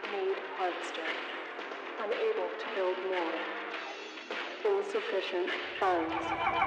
need harvester. Unable to build more. Insufficient funds.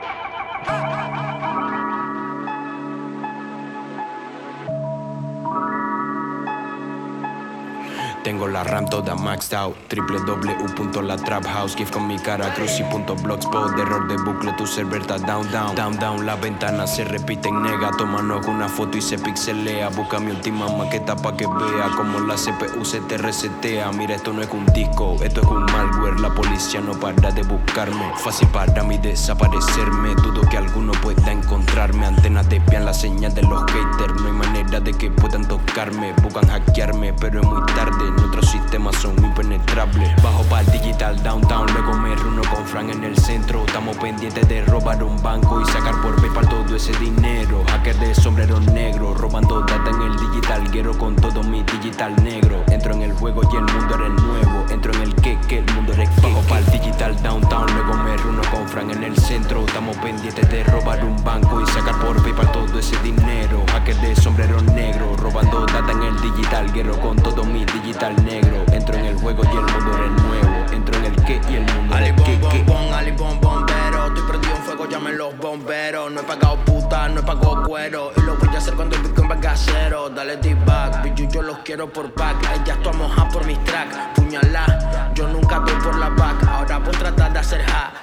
Tengo la RAM toda maxed out. www.latraphouse. GIF con mi cara cruci.blogspot. Error de bucle, tu server está down, down. Down, down, la ventana se repite en nega. Tómanos una foto y se pixelea. Busca mi última maqueta pa' que vea como la CPU se te resetea. Mira, esto no es un disco, esto es un malware. La policía no para de buscarme. Fácil para mí desaparecerme. Dudo que alguno pueda encontrarme. Antenas desvían la señal de los haters. No hay manera de que puedan tocarme. Buscan hackearme, pero es muy tarde. Nuestros sistemas son impenetrables. Bajo pa'l digital downtown, luego me reúno con Frank en el centro. Estamos pendientes de robar un banco y sacar por PayPal todo ese dinero. Hacker de sombrero negro, robando data en el digital guero con todo mi digital negro. Entro en el juego y el mundo era el nuevo. Entro en el que el mundo era el que. Bajo pa'l digital downtown, luego me reúno con Frank en el centro. Estamos pendientes de robar un banco y sacar por PayPal todo ese dinero. Hacker de sombrero negro, robando data en el digital guero con todo mi digital negro. Entro en el juego y el mundo era el nuevo. Entro en el que y el mundo era el que. Ali bombero. Estoy prendido en fuego, llamen los bomberos. No he pagado puta, no he pagado cuero. Y lo voy a hacer cuando el Bitcoin va casero. Dale D-back, bitch, yo los quiero por pack. Ella está mojada por mis tracks. Puñalá, yo nunca doy por la back. Ahora vos tratar de hacer hack.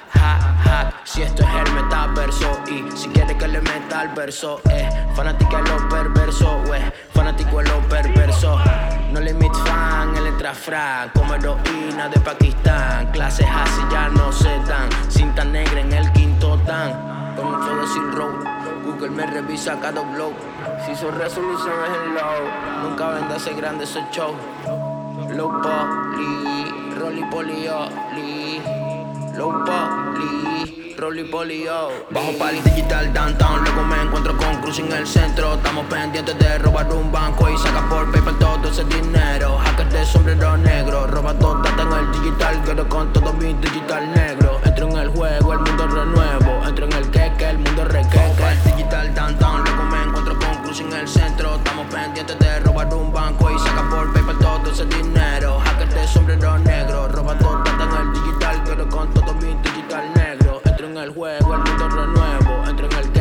Si esto es el metaverso y si quiere que le meta al verso, fanática de lo perverso, fanático de lo perverso. No limit fan, él entra frank, como heroína de Pakistán. Clases así ya no se dan, cinta negra en el quinto dan. Con un flow de Silk Road, Google me revisa cada blog. Si su resolución es el low, nunca vende ese grande ese show. Low poly, rolly polioli. Low poly, rolly polio. Bajo pa'l digital downtown, luego me encuentro con Cruz en el centro. Estamos pendientes de robar un banco y sacar por PayPal todo ese dinero. Hacker de sombrero negro, robando data en el digital guero con todo mi digital negro. Entro en el juego, el mundo renuevo. Entro en el que el mundo requeque. Bajo pa'l digital downtown, luego me encuentro con Cruz en el centro. Estamos pendientes de robar un banco y sacar por PayPal todo ese dinero. Hacker de sombrero negro, robando data en el digital guero con todo mi digital negro. Entro en el juego, el mundo renuevo. Entro en el